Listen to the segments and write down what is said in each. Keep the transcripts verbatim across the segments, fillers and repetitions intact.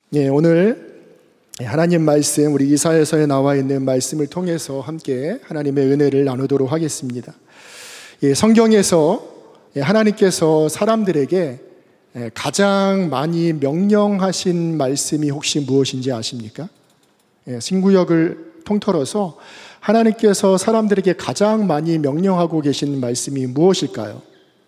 예, 오늘 하나님 말씀, 우리 이사야서에 나와 있는 말씀을 통해서 함께 하나님의 은혜를 나누도록 하겠습니다. 예, 성경에서 하나님께서 사람들에게 가장 많이 명령하신 말씀이 혹시 무엇인지 아십니까? 예, 신구역을 통틀어서 하나님께서 사람들에게 가장 많이 명령하고 계신 말씀이 무엇일까요?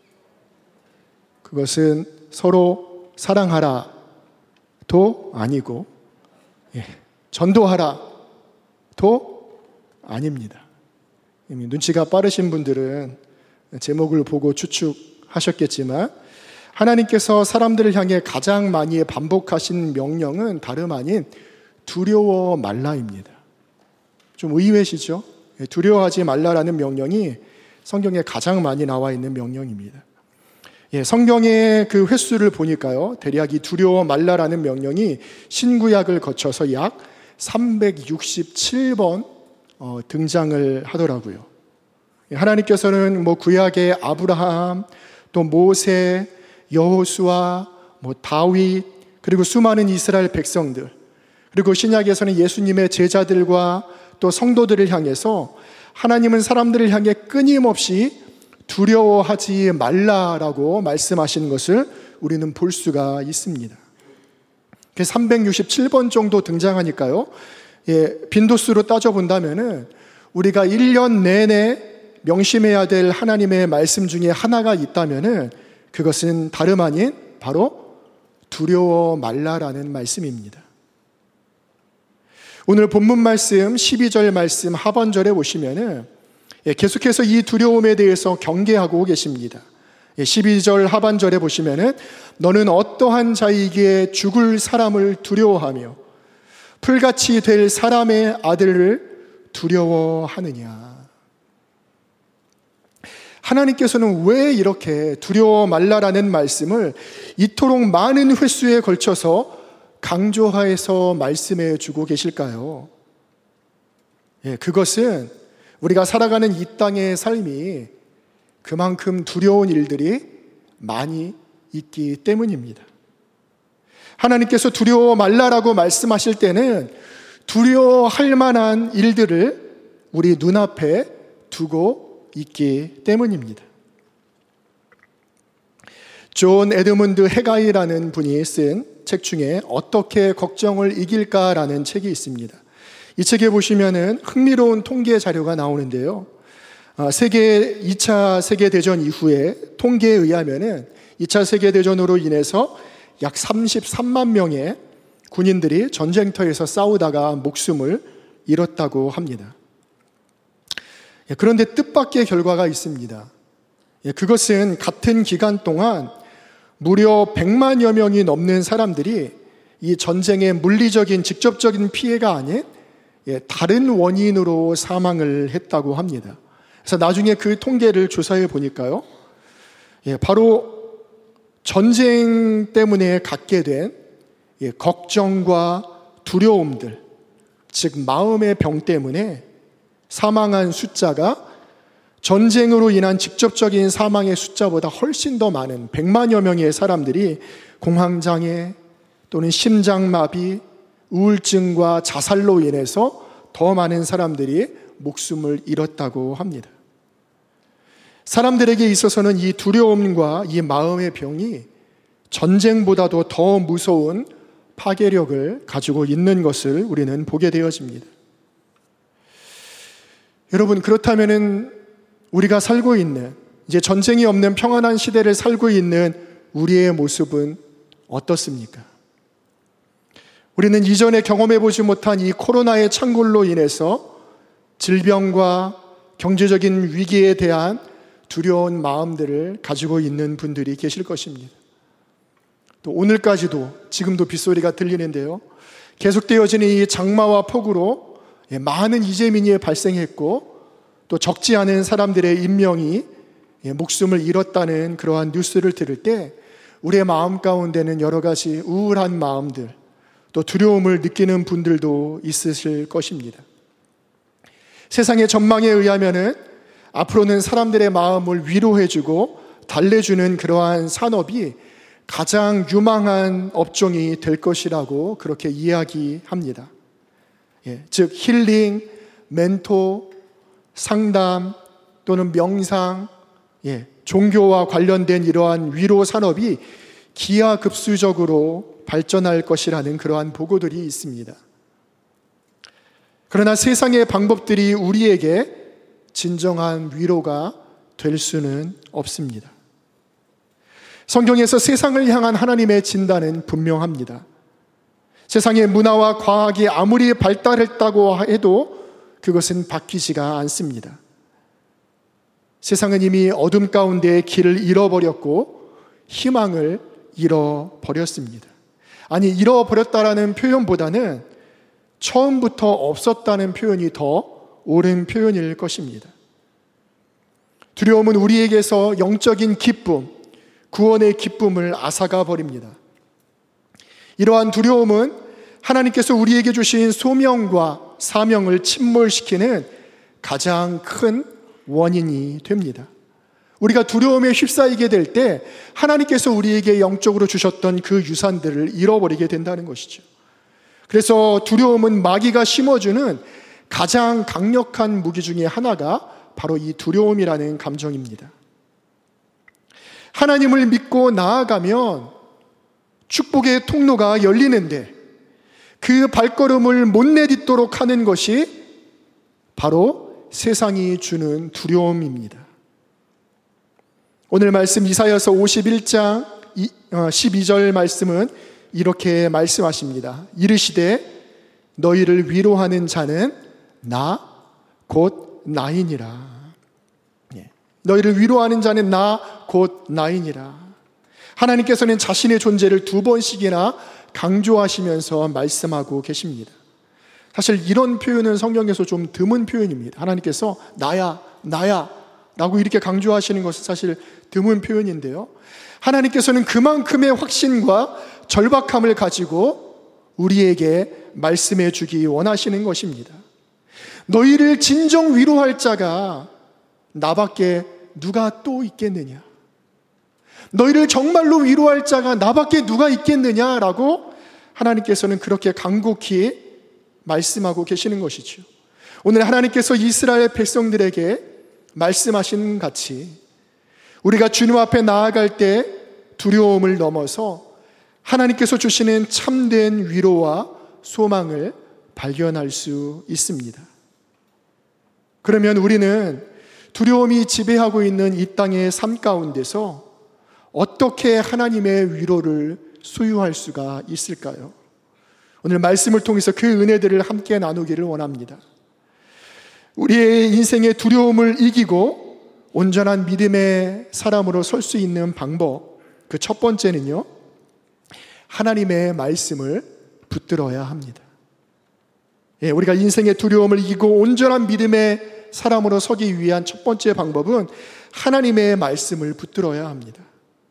그것은 서로 사랑하라 도 아니고, 예, 전도하라 도 아닙니다. 이미 눈치가 빠르신 분들은 제목을 보고 추측하셨겠지만, 하나님께서 사람들을 향해 가장 많이 반복하신 명령은 다름 아닌 두려워 말라입니다. 좀 의외시죠? 두려워하지 말라라는 명령이 성경에 가장 많이 나와 있는 명령입니다. 예, 성경의 그 횟수를 보니까요, 대략 이 두려워 말라라는 명령이 신구약을 거쳐서 약 삼백육십칠 번 어, 등장을 하더라고요. 예, 하나님께서는 뭐 구약의 아브라함, 또 모세, 여호수아, 뭐 다윗, 그리고 수많은 이스라엘 백성들, 그리고 신약에서는 예수님의 제자들과 또 성도들을 향해서 하나님은 사람들을 향해 끊임없이 두려워하지 말라라고 말씀하시는 것을 우리는 볼 수가 있습니다. 삼백육십칠 번 정도 등장하니까요, 예, 빈도수로 따져본다면은 우리가 일 년 내내 명심해야 될 하나님의 말씀 중에 하나가 있다면은 그것은 다름 아닌 바로 두려워 말라라는 말씀입니다. 오늘 본문 말씀 십이 절 말씀 하반절에 보시면은 계속해서 이 두려움에 대해서 경계하고 계십니다. 십이 절 하반절에 보시면은 너는 어떠한 자이기에 죽을 사람을 두려워하며 풀같이 될 사람의 아들을 두려워하느냐. 하나님께서는 왜 이렇게 두려워 말라라는 말씀을 이토록 많은 횟수에 걸쳐서 강조하여서 말씀해 주고 계실까요? 예, 그것은 우리가 살아가는 이 땅의 삶이 그만큼 두려운 일들이 많이 있기 때문입니다. 하나님께서 두려워 말라라고 말씀하실 때는 두려워할 만한 일들을 우리 눈앞에 두고 있기 때문입니다. 존 에드문드 해가이라는 분이 쓴 책 중에 어떻게 걱정을 이길까라는 책이 있습니다. 이 책에 보시면은 흥미로운 통계 자료가 나오는데요. 세계 이 차 세계대전 이후에 통계에 의하면은 이 차 세계대전으로 인해서 약 삼십삼만 명의 군인들이 전쟁터에서 싸우다가 목숨을 잃었다고 합니다. 그런데 뜻밖의 결과가 있습니다. 그것은 같은 기간 동안 무려 백만여 명이 넘는 사람들이 이 전쟁의 물리적인 직접적인 피해가 아닌 다른 원인으로 사망을 했다고 합니다. 그래서 나중에 그 통계를 조사해 보니까요, 바로 전쟁 때문에 갖게 된 걱정과 두려움들, 즉 마음의 병 때문에 사망한 숫자가 전쟁으로 인한 직접적인 사망의 숫자보다 훨씬 더 많은 백만여 명의 사람들이 공황장애 또는 심장마비, 우울증과 자살로 인해서 더 많은 사람들이 목숨을 잃었다고 합니다. 사람들에게 있어서는 이 두려움과 이 마음의 병이 전쟁보다도 더 무서운 파괴력을 가지고 있는 것을 우리는 보게 되어집니다. 여러분, 그렇다면은 우리가 살고 있는, 이제 전쟁이 없는 평안한 시대를 살고 있는 우리의 모습은 어떻습니까? 우리는 이전에 경험해보지 못한 이 코로나의 창궐로 인해서 질병과 경제적인 위기에 대한 두려운 마음들을 가지고 있는 분들이 계실 것입니다. 또 오늘까지도 지금도 빗소리가 들리는데요, 계속되어지는 이 장마와 폭우로 많은 이재민이 발생했고 또 적지 않은 사람들의 인명이 목숨을 잃었다는 그러한 뉴스를 들을 때 우리의 마음 가운데는 여러 가지 우울한 마음들, 또 두려움을 느끼는 분들도 있으실 것입니다. 세상의 전망에 의하면은 앞으로는 사람들의 마음을 위로해주고 달래주는 그러한 산업이 가장 유망한 업종이 될 것이라고 그렇게 이야기합니다. 예, 즉 힐링, 멘토, 상담 또는 명상, 예, 종교와 관련된 이러한 위로 산업이 기하급수적으로 발전할 것이라는 그러한 보고들이 있습니다. 그러나 세상의 방법들이 우리에게 진정한 위로가 될 수는 없습니다. 성경에서 세상을 향한 하나님의 진단은 분명합니다. 세상의 문화와 과학이 아무리 발달했다고 해도 그것은 바뀌지가 않습니다. 세상은 이미 어둠 가운데의 길을 잃어버렸고 희망을 잃어버렸습니다. 아니, 잃어버렸다라는 표현보다는 처음부터 없었다는 표현이 더 옳은 표현일 것입니다. 두려움은 우리에게서 영적인 기쁨, 구원의 기쁨을 앗아가 버립니다. 이러한 두려움은 하나님께서 우리에게 주신 소명과 사명을 침몰시키는 가장 큰 원인이 됩니다. 우리가 두려움에 휩싸이게 될 때 하나님께서 우리에게 영적으로 주셨던 그 유산들을 잃어버리게 된다는 것이죠. 그래서 두려움은 마귀가 심어주는 가장 강력한 무기 중에 하나가 바로 이 두려움이라는 감정입니다. 하나님을 믿고 나아가면 축복의 통로가 열리는데 그 발걸음을 못 내딛도록 하는 것이 바로 세상이 주는 두려움입니다. 오늘 말씀 이사야서 오십일 장 십이 절 말씀은 이렇게 말씀하십니다. 이르시되 너희를 위로하는 자는 나 곧 나이니라. 너희를 위로하는 자는 나 곧 나이니라. 하나님께서는 자신의 존재를 두 번씩이나 강조하시면서 말씀하고 계십니다. 사실 이런 표현은 성경에서 좀 드문 표현입니다. 하나님께서 나야 나야 라고 이렇게 강조하시는 것은 사실 드문 표현인데요, 하나님께서는 그만큼의 확신과 절박함을 가지고 우리에게 말씀해 주기 원하시는 것입니다. 너희를 진정 위로할 자가 나밖에 누가 또 있겠느냐? 너희를 정말로 위로할 자가 나밖에 누가 있겠느냐라고 하나님께서는 그렇게 간곡히 말씀하고 계시는 것이죠. 오늘 하나님께서 이스라엘 백성들에게 말씀하신 같이 우리가 주님 앞에 나아갈 때 두려움을 넘어서 하나님께서 주시는 참된 위로와 소망을 발견할 수 있습니다. 그러면 우리는 두려움이 지배하고 있는 이 땅의 삶 가운데서 어떻게 하나님의 위로를 소유할 수가 있을까요? 오늘 말씀을 통해서 그 은혜들을 함께 나누기를 원합니다. 우리의 인생의 두려움을 이기고 온전한 믿음의 사람으로 설 수 있는 방법, 그 첫 번째는요, 하나님의 말씀을 붙들어야 합니다. 예, 우리가 인생의 두려움을 이기고 온전한 믿음의 사람으로 서기 위한 첫 번째 방법은 하나님의 말씀을 붙들어야 합니다.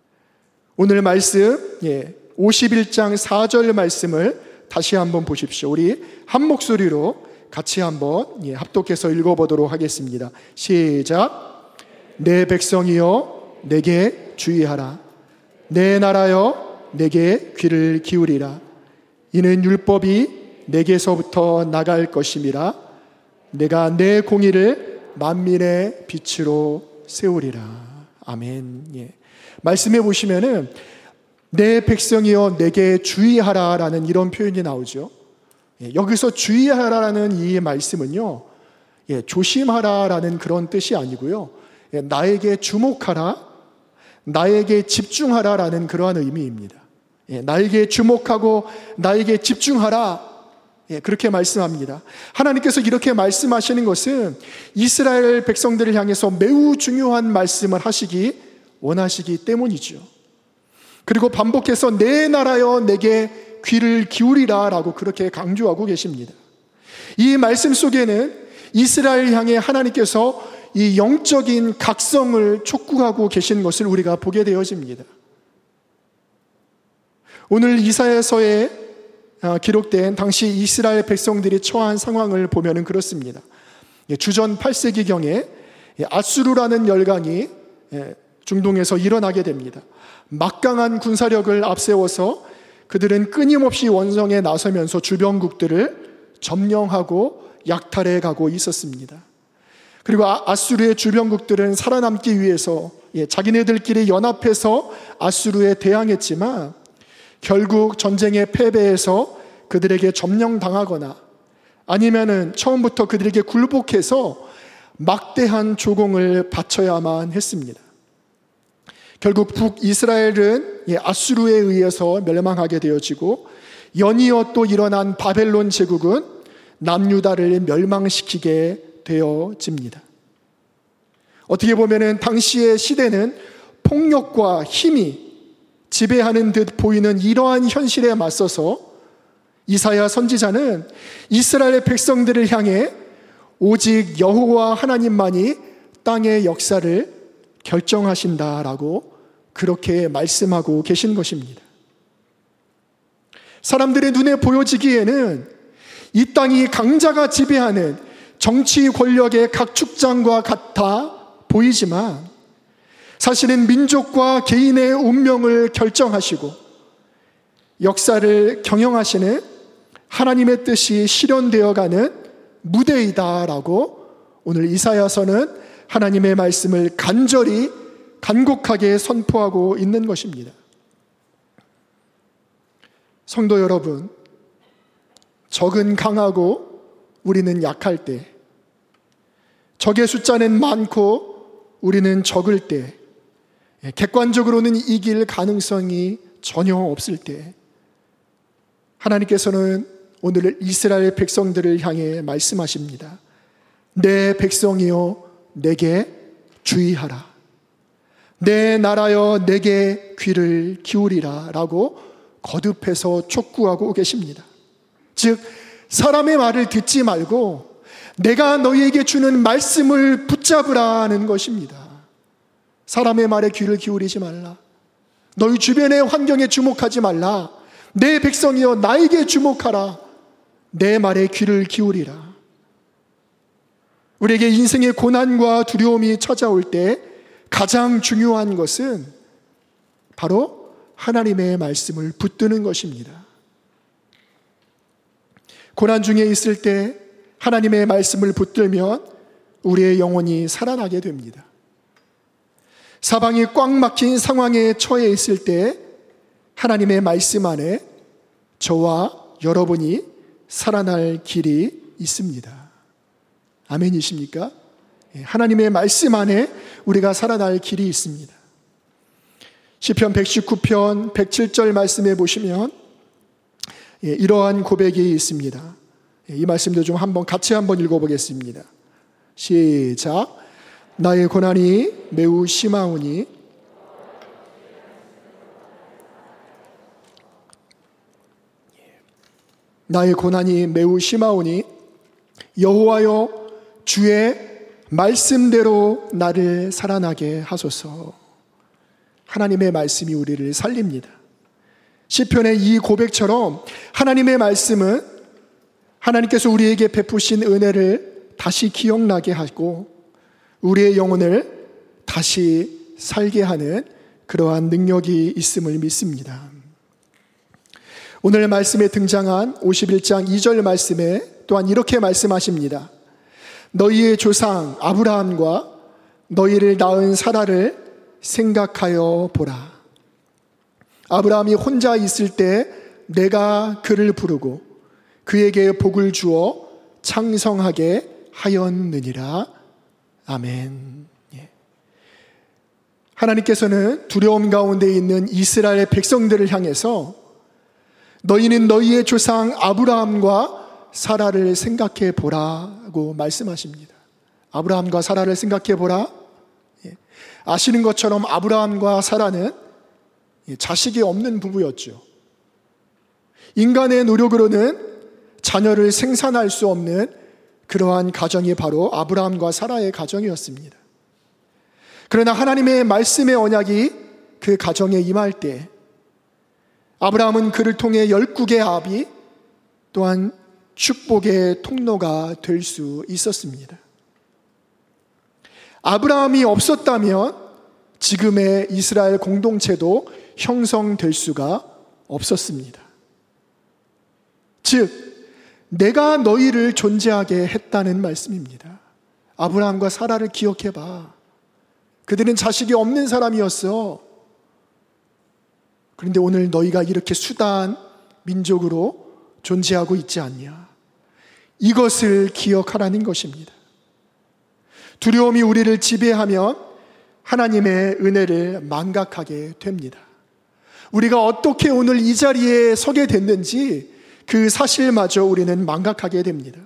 오늘 말씀, 예, 오십일 장 사 절 말씀을 다시 한번 보십시오. 우리 한 목소리로 같이 한번 예, 합독해서 읽어보도록 하겠습니다. 시작. 내 백성이여 내게 주의하라. 내 나라여 내게 귀를 기울이라. 이는 율법이 내게서부터 나갈 것임이라. 내가 내 공의를 만민의 빛으로 세우리라. 아멘. 예. 말씀해 보시면은 내 백성이여 내게 주의하라 라는 이런 표현이 나오죠. 예, 여기서 주의하라라는 이 말씀은요, 예, 조심하라 라는 그런 뜻이 아니고요, 예, 나에게 주목하라, 나에게 집중하라 라는 그러한 의미입니다. 예, 나에게 주목하고 나에게 집중하라, 예, 그렇게 말씀합니다. 하나님께서 이렇게 말씀하시는 것은 이스라엘 백성들을 향해서 매우 중요한 말씀을 하시기 원하시기 때문이죠. 그리고 반복해서 내 나라여 내게 귀를 기울이라 라고 그렇게 강조하고 계십니다. 이 말씀 속에는 이스라엘 향해 하나님께서 이 영적인 각성을 촉구하고 계신 것을 우리가 보게 되어집니다. 오늘 이사야서에 기록된 당시 이스라엘 백성들이 처한 상황을 보면 그렇습니다. 주전 팔 세기경에 아수르라는 열강이 중동에서 일어나게 됩니다. 막강한 군사력을 앞세워서 그들은 끊임없이 원성에 나서면서 주변국들을 점령하고 약탈해 가고 있었습니다. 그리고 아수르의 주변국들은 살아남기 위해서 예, 자기네들끼리 연합해서 아수르에 대항했지만 결국 전쟁에 패배해서 그들에게 점령당하거나 아니면은 처음부터 그들에게 굴복해서 막대한 조공을 바쳐야만 했습니다. 결국 북이스라엘은 예, 아수르에 의해서 멸망하게 되어지고 연이어 또 일어난 바벨론 제국은 남유다를 멸망시키게 되어집니다. 어떻게 보면은 당시의 시대는 폭력과 힘이 지배하는 듯 보이는 이러한 현실에 맞서서 이사야 선지자는 이스라엘 백성들을 향해 오직 여호와 하나님만이 땅의 역사를 결정하신다라고 그렇게 말씀하고 계신 것입니다. 사람들의 눈에 보여지기에는 이 땅이 강자가 지배하는 정치 권력의 각 축장과 같아 보이지만 사실은 민족과 개인의 운명을 결정하시고 역사를 경영하시는 하나님의 뜻이 실현되어가는 무대이다라고 오늘 이사야서는 하나님의 말씀을 간절히 간곡하게 선포하고 있는 것입니다. 성도 여러분, 적은 강하고 우리는 약할 때, 적의 숫자는 많고 우리는 적을 때, 객관적으로는 이길 가능성이 전혀 없을 때, 하나님께서는 오늘 이스라엘 백성들을 향해 말씀하십니다. 내 백성이여 내게 주의하라. 내 나라여 내게 귀를 기울이라 라고 거듭해서 촉구하고 계십니다. 즉 사람의 말을 듣지 말고 내가 너희에게 주는 말씀을 붙잡으라는 것입니다. 사람의 말에 귀를 기울이지 말라. 너희 주변의 환경에 주목하지 말라. 내 백성이여 나에게 주목하라. 내 말에 귀를 기울이라. 우리에게 인생의 고난과 두려움이 찾아올 때 가장 중요한 것은 바로 하나님의 말씀을 붙드는 것입니다. 고난 중에 있을 때 하나님의 말씀을 붙들면 우리의 영혼이 살아나게 됩니다. 사방이 꽉 막힌 상황에 처해 있을 때 하나님의 말씀 안에 저와 여러분이 살아날 길이 있습니다. 아멘이십니까? 하나님의 말씀 안에 우리가 살아날 길이 있습니다. 시편 백십구 편 백칠 절 말씀에 보시면 이러한 고백이 있습니다. 이 말씀도 좀 한번 같이 한번 읽어보겠습니다. 시작. 나의 고난이 매우 심하오니 나의 고난이 매우 심하오니 여호와여 주의 말씀대로 나를 살아나게 하소서. 하나님의 말씀이 우리를 살립니다. 시편의 이 고백처럼 하나님의 말씀은 하나님께서 우리에게 베푸신 은혜를 다시 기억나게 하고 우리의 영혼을 다시 살게 하는 그러한 능력이 있음을 믿습니다. 오늘 말씀에 등장한 오십일 장 이 절 말씀에 또한 이렇게 말씀하십니다. 너희의 조상 아브라함과 너희를 낳은 사라를 생각하여 보라. 아브라함이 혼자 있을 때 내가 그를 부르고 그에게 복을 주어 창성하게 하였느니라. 아멘. 예. 하나님께서는 두려움 가운데 있는 이스라엘 백성들을 향해서 너희는 너희의 조상 아브라함과 사라를 생각해 보라고 말씀하십니다. 아브라함과 사라를 생각해 보라. 예. 아시는 것처럼 아브라함과 사라는 자식이 없는 부부였죠. 인간의 노력으로는 자녀를 생산할 수 없는 그러한 가정이 바로 아브라함과 사라의 가정이었습니다. 그러나 하나님의 말씀의 언약이 그 가정에 임할 때 아브라함은 그를 통해 열국의 아비 또한 축복의 통로가 될 수 있었습니다. 아브라함이 없었다면 지금의 이스라엘 공동체도 형성될 수가 없었습니다. 즉, 내가 너희를 존재하게 했다는 말씀입니다. 아브라함과 사라를 기억해봐. 그들은 자식이 없는 사람이었어. 그런데 오늘 너희가 이렇게 수다한 민족으로 존재하고 있지 않냐. 이것을 기억하라는 것입니다. 두려움이 우리를 지배하면 하나님의 은혜를 망각하게 됩니다. 우리가 어떻게 오늘 이 자리에 서게 됐는지 그 사실마저 우리는 망각하게 됩니다.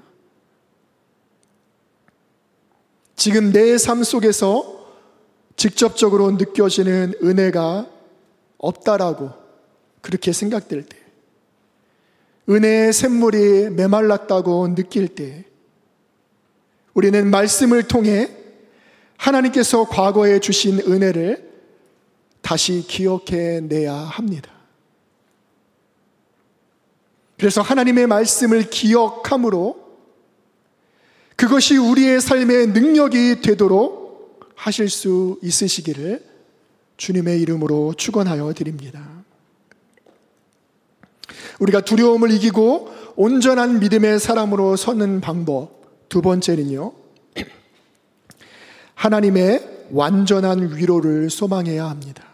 지금 내 삶 속에서 직접적으로 느껴지는 은혜가 없다라고 그렇게 생각될 때, 은혜의 샘물이 메말랐다고 느낄 때, 우리는 말씀을 통해 하나님께서 과거에 주신 은혜를 다시 기억해내야 합니다. 그래서 하나님의 말씀을 기억함으로 그것이 우리의 삶의 능력이 되도록 하실 수 있으시기를 주님의 이름으로 축원하여 드립니다. 우리가 두려움을 이기고 온전한 믿음의 사람으로 서는 방법 두 번째는요, 하나님의 완전한 위로를 소망해야 합니다.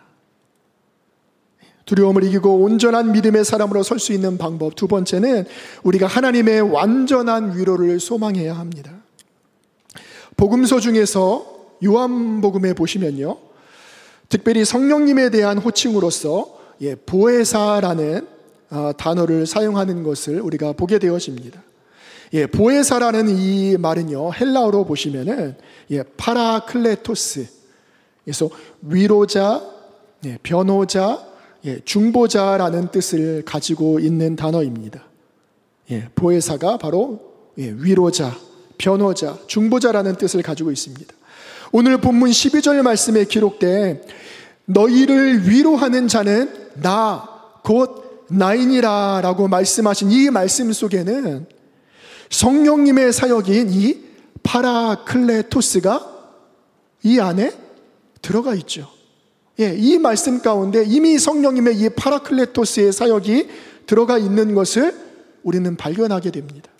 두려움을 이기고 온전한 믿음의 사람으로 설 수 있는 방법 두 번째는 우리가 하나님의 완전한 위로를 소망해야 합니다. 복음서 중에서 요한복음에 보시면요, 특별히 성령님에 대한 호칭으로서 예, 보혜사라는 어, 단어를 사용하는 것을 우리가 보게 되어집니다. 예, 보혜사라는 이 말은요, 헬라어로 보시면은 예, 파라클레토스, 그래서 위로자, 예, 변호자, 예, 중보자라는 뜻을 가지고 있는 단어입니다. 예, 보혜사가 바로 예, 위로자, 변호자, 중보자라는 뜻을 가지고 있습니다. 오늘 본문 십이 절 말씀에 기록된 너희를 위로하는 자는 나, 곧 나이니라 라고 말씀하신 이 말씀 속에는 성령님의 사역인 이 파라클레토스가 이 안에 들어가 있죠. 예, 이 말씀 가운데 이미 성령님의 이 파라클레토스의 사역이 들어가 있는 것을 우리는 발견하게 됩니다.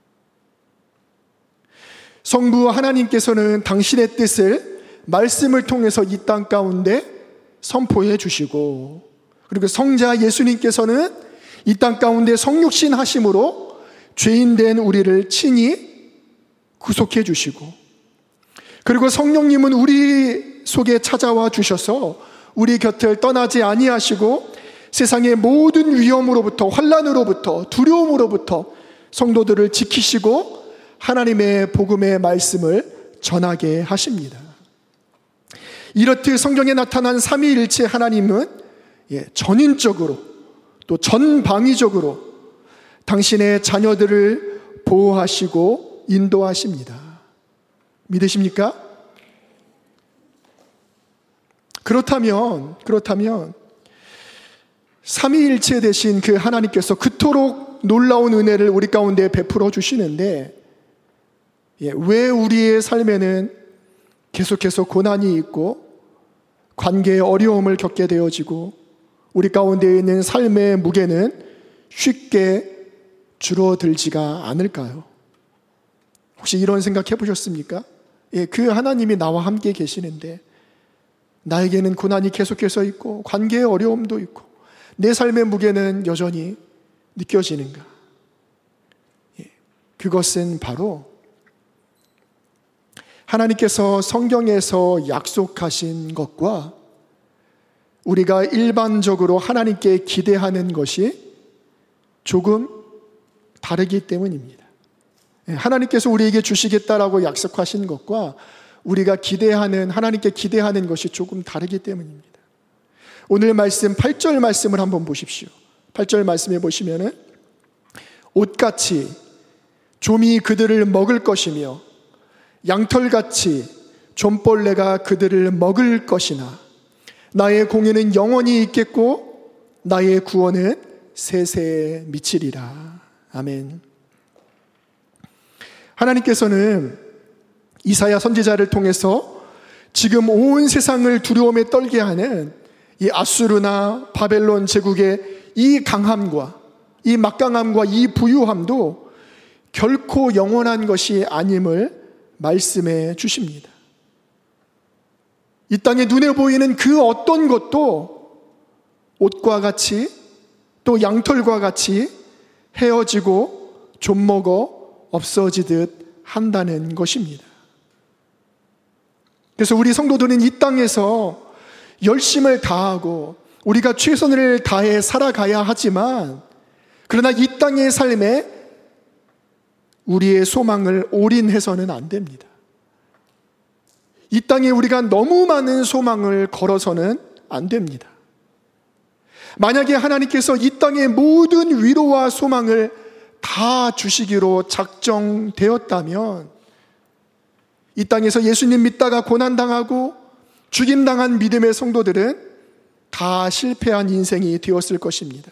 성부 하나님께서는 당신의 뜻을 말씀을 통해서 이 땅 가운데 선포해 주시고, 그리고 성자 예수님께서는 이 땅 가운데 성육신 하심으로 죄인된 우리를 친히 구속해 주시고, 그리고 성령님은 우리 속에 찾아와 주셔서 우리 곁을 떠나지 아니하시고 세상의 모든 위험으로부터, 환난으로부터, 두려움으로부터 성도들을 지키시고 하나님의 복음의 말씀을 전하게 하십니다. 이렇듯 성경에 나타난 삼위일체 하나님은 예, 전인적으로 또 전방위적으로 당신의 자녀들을 보호하시고 인도하십니다. 믿으십니까? 그렇다면, 그렇다면, 삼위일체 되신 그 하나님께서 그토록 놀라운 은혜를 우리 가운데 베풀어 주시는데, 예, 왜 우리의 삶에는 계속해서 고난이 있고, 관계의 어려움을 겪게 되어지고, 우리 가운데 있는 삶의 무게는 쉽게 줄어들지가 않을까요? 혹시 이런 생각 해보셨습니까? 예, 그 하나님이 나와 함께 계시는데, 나에게는 고난이 계속해서 있고 관계의 어려움도 있고 내 삶의 무게는 여전히 느껴지는가? 예, 그것은 바로 하나님께서 성경에서 약속하신 것과 우리가 일반적으로 하나님께 기대하는 것이 조금 다르기 때문입니다. 예, 하나님께서 우리에게 주시겠다라고 약속하신 것과 우리가 기대하는, 하나님께 기대하는 것이 조금 다르기 때문입니다. 오늘 말씀 팔 절 말씀을 한번 보십시오. 팔 절 말씀에 보시면은 옷같이 좀이 그들을 먹을 것이며 양털같이 좀벌레가 그들을 먹을 것이나 나의 공의는 영원히 있겠고 나의 구원은 세세에 미치리라. 아멘. 하나님께서는 이사야 선지자를 통해서 지금 온 세상을 두려움에 떨게 하는 이 아수르나 바벨론 제국의 이 강함과 이 막강함과 이 부유함도 결코 영원한 것이 아님을 말씀해 주십니다. 이 땅에 눈에 보이는 그 어떤 것도 옷과 같이 또 양털과 같이 헤어지고 좀먹어 없어지듯 한다는 것입니다. 그래서 우리 성도들은 이 땅에서 열심을 다하고 우리가 최선을 다해 살아가야 하지만, 그러나 이 땅의 삶에 우리의 소망을 올인해서는 안 됩니다. 이 땅에 우리가 너무 많은 소망을 걸어서는 안 됩니다. 만약에 하나님께서 이 땅의 모든 위로와 소망을 다 주시기로 작정되었다면, 이 땅에서 예수님 믿다가 고난당하고 죽임당한 믿음의 성도들은 다 실패한 인생이 되었을 것입니다.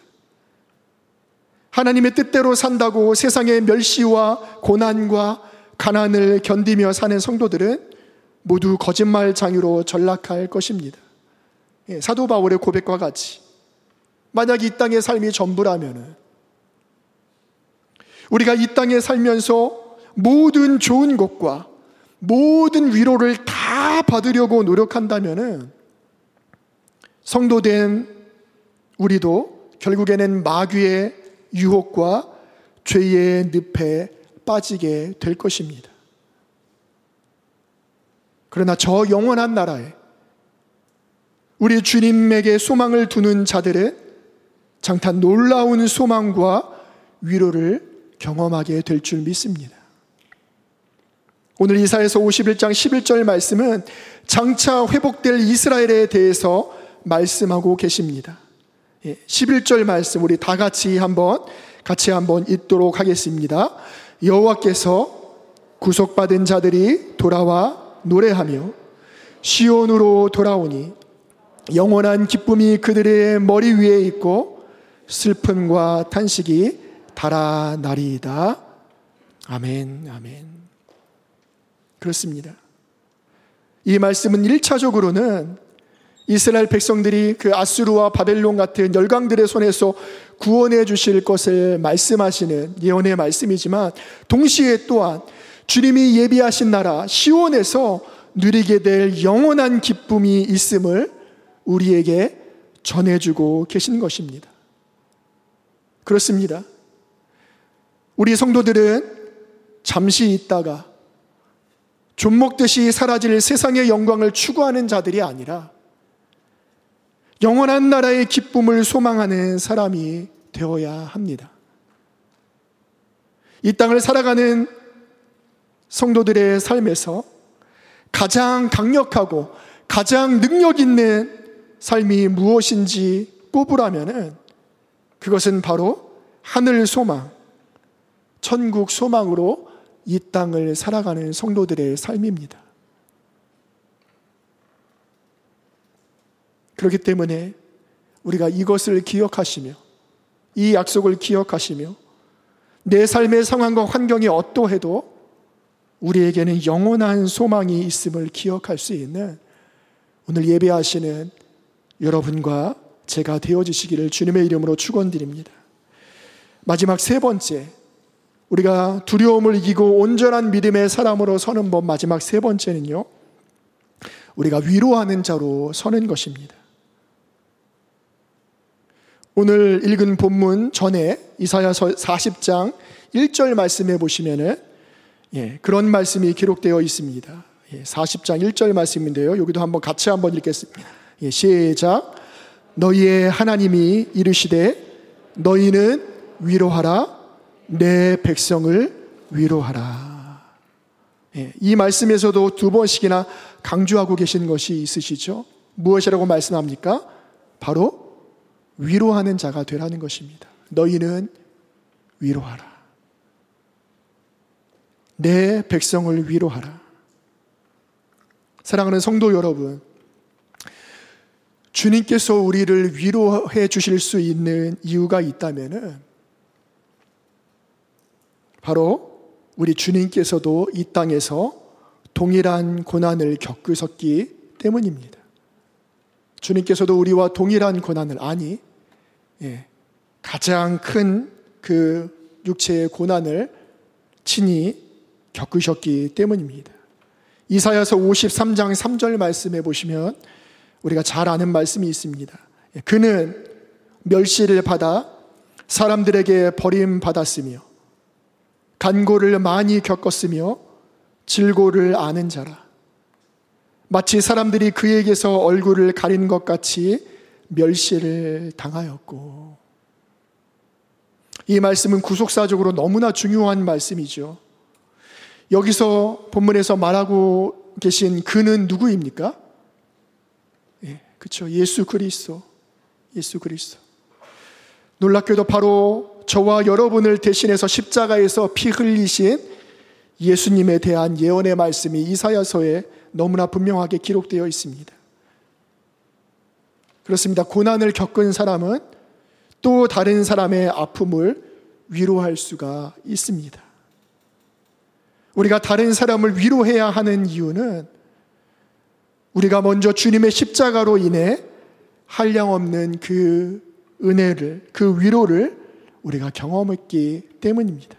하나님의 뜻대로 산다고 세상의 멸시와 고난과 가난을 견디며 사는 성도들은 모두 거짓말장이로 전락할 것입니다. 사도 바울의 고백과 같이 만약 이 땅의 삶이 전부라면, 우리가 이 땅에 살면서 모든 좋은 것과 모든 위로를 다 받으려고 노력한다면 성도된 우리도 결국에는 마귀의 유혹과 죄의 늪에 빠지게 될 것입니다. 그러나 저 영원한 나라에 우리 주님에게 소망을 두는 자들은 장탄 놀라운 소망과 위로를 경험하게 될 줄 믿습니다. 오늘 이사야서 오십일 장 십일 절 말씀은 장차 회복될 이스라엘에 대해서 말씀하고 계십니다. 십일 절 말씀 우리 다 같이 한번 같이 한번 읽도록 하겠습니다. 여호와께서 구속받은 자들이 돌아와 노래하며 시온으로 돌아오니 영원한 기쁨이 그들의 머리 위에 있고 슬픔과 탄식이 달아나리이다. 아멘, 아멘. 그렇습니다. 이 말씀은 일차적으로는 이스라엘 백성들이 그 아수르와 바벨론 같은 열강들의 손에서 구원해 주실 것을 말씀하시는 예언의 말씀이지만, 동시에 또한 주님이 예비하신 나라 시온에서 누리게 될 영원한 기쁨이 있음을 우리에게 전해주고 계신 것입니다. 그렇습니다. 우리 성도들은 잠시 있다가 좀 먹듯이 사라질 세상의 영광을 추구하는 자들이 아니라 영원한 나라의 기쁨을 소망하는 사람이 되어야 합니다. 이 땅을 살아가는 성도들의 삶에서 가장 강력하고 가장 능력 있는 삶이 무엇인지 꼽으라면은 그것은 바로 하늘 소망, 천국 소망으로 이 땅을 살아가는 성도들의 삶입니다. 그렇기 때문에 우리가 이것을 기억하시며 이 약속을 기억하시며 내 삶의 상황과 환경이 어떠해도 우리에게는 영원한 소망이 있음을 기억할 수 있는 오늘 예배하시는 여러분과 제가 되어주시기를 주님의 이름으로 축원드립니다. 마지막 세 번째, 우리가 두려움을 이기고 온전한 믿음의 사람으로 서는 법, 마지막 세 번째는요, 우리가 위로하는 자로 서는 것입니다. 오늘 읽은 본문 전에 이사야서 사십 장 일 절 말씀에 보시면은 예, 그런 말씀이 기록되어 있습니다. 예, 사십 장 일 절 말씀인데요, 여기도 한번 같이 한번 읽겠습니다. 예, 시작. 너희의 하나님이 이르시되 너희는 위로하라, 내 백성을 위로하라. 예, 이 말씀에서도 두 번씩이나 강조하고 계신 것이 있으시죠? 무엇이라고 말씀합니까? 바로 위로하는 자가 되라는 것입니다. 너희는 위로하라, 내 백성을 위로하라. 사랑하는 성도 여러분, 주님께서 우리를 위로해 주실 수 있는 이유가 있다면은 바로 우리 주님께서도 이 땅에서 동일한 고난을 겪으셨기 때문입니다. 주님께서도 우리와 동일한 고난을, 아니, 예, 가장 큰 그 육체의 고난을 친히 겪으셨기 때문입니다. 이사야서 오십삼 장 삼 절 말씀해 보시면 우리가 잘 아는 말씀이 있습니다. 그는 멸시를 받아 사람들에게 버림받았으며 간고를 많이 겪었으며 질고를 아는 자라. 마치 사람들이 그에게서 얼굴을 가린 것 같이 멸시를 당하였고. 이 말씀은 구속사적으로 너무나 중요한 말씀이죠. 여기서 본문에서 말하고 계신 그는 누구입니까? 예, 그렇죠. 예수 그리스도. 예수 그리스도. 놀랍게도 바로 저와 여러분을 대신해서 십자가에서 피 흘리신 예수님에 대한 예언의 말씀이 이사야서에 너무나 분명하게 기록되어 있습니다. 그렇습니다. 고난을 겪은 사람은 또 다른 사람의 아픔을 위로할 수가 있습니다. 우리가 다른 사람을 위로해야 하는 이유는 우리가 먼저 주님의 십자가로 인해 한량없는 그 은혜를, 그 위로를 우리가 경험했기 때문입니다.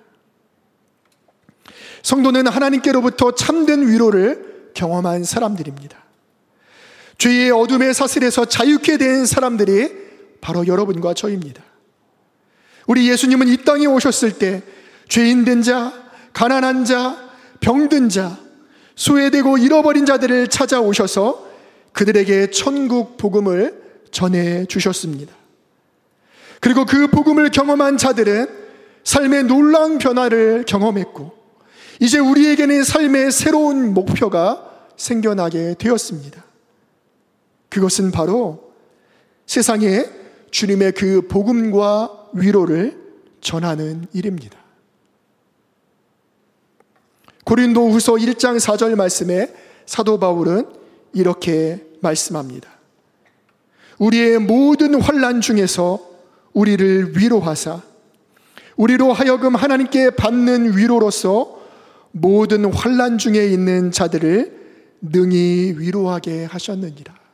성도는 하나님께로부터 참된 위로를 경험한 사람들입니다. 죄의 어둠의 사슬에서 자유케 된 사람들이 바로 여러분과 저입니다. 우리 예수님은 이 땅에 오셨을 때 죄인된 자, 가난한 자, 병든 자, 소외되고 잃어버린 자들을 찾아오셔서 그들에게 천국 복음을 전해 주셨습니다. 그리고 그 복음을 경험한 자들은 삶의 놀라운 변화를 경험했고 이제 우리에게는 삶의 새로운 목표가 생겨나게 되었습니다. 그것은 바로 세상에 주님의 그 복음과 위로를 전하는 일입니다. 고린도후서 일 장 사 절 말씀에 사도 바울은 이렇게 말씀합니다. 우리의 모든 환난 중에서 우리를 위로하사 우리로 하여금 하나님께 받는 위로로서 모든 환난 중에 있는 자들을 능히 위로하게 하셨느니라.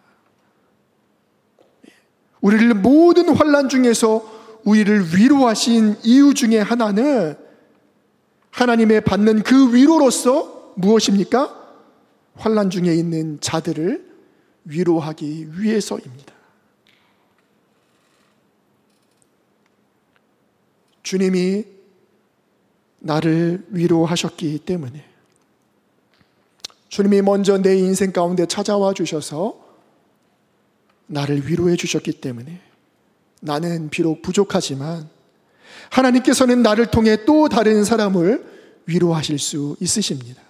우리를 모든 환난 중에서 우리를 위로하신 이유 중에 하나는 하나님의 받는 그 위로로서 무엇입니까? 환난 중에 있는 자들을 위로하기 위해서입니다. 주님이 나를 위로하셨기 때문에, 주님이 먼저 내 인생 가운데 찾아와 주셔서 나를 위로해 주셨기 때문에 나는 비록 부족하지만 하나님께서는 나를 통해 또 다른 사람을 위로하실 수 있으십니다.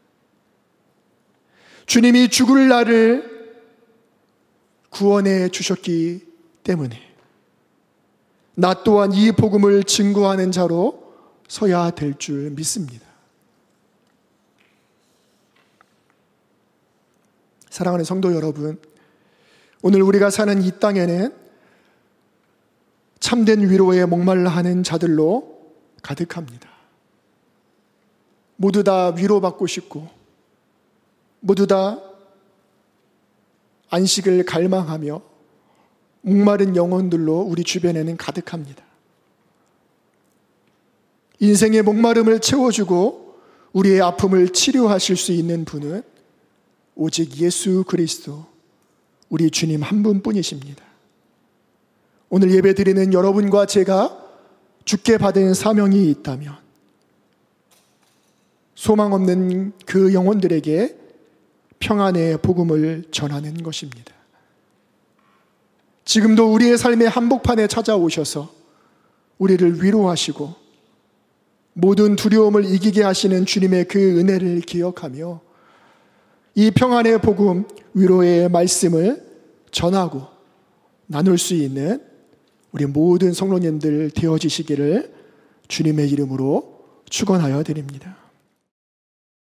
주님이 죽을 나를 구원해 주셨기 때문에 나 또한 이 복음을 증거하는 자로 서야 될 줄 믿습니다. 사랑하는 성도 여러분, 오늘 우리가 사는 이 땅에는 참된 위로에 목말라 하는 자들로 가득합니다. 모두 다 위로받고 싶고 모두 다 안식을 갈망하며 목마른 영혼들로 우리 주변에는 가득합니다. 인생의 목마름을 채워주고 우리의 아픔을 치료하실 수 있는 분은 오직 예수 그리스도, 우리 주님 한 분뿐이십니다. 오늘 예배 드리는 여러분과 제가 주께 받은 사명이 있다면 소망 없는 그 영혼들에게 평안의 복음을 전하는 것입니다. 지금도 우리의 삶의 한복판에 찾아오셔서 우리를 위로하시고 모든 두려움을 이기게 하시는 주님의 그 은혜를 기억하며 이 평안의 복음, 위로의 말씀을 전하고 나눌 수 있는 우리 모든 성도님들 되어지시기를 주님의 이름으로 축원하여 드립니다.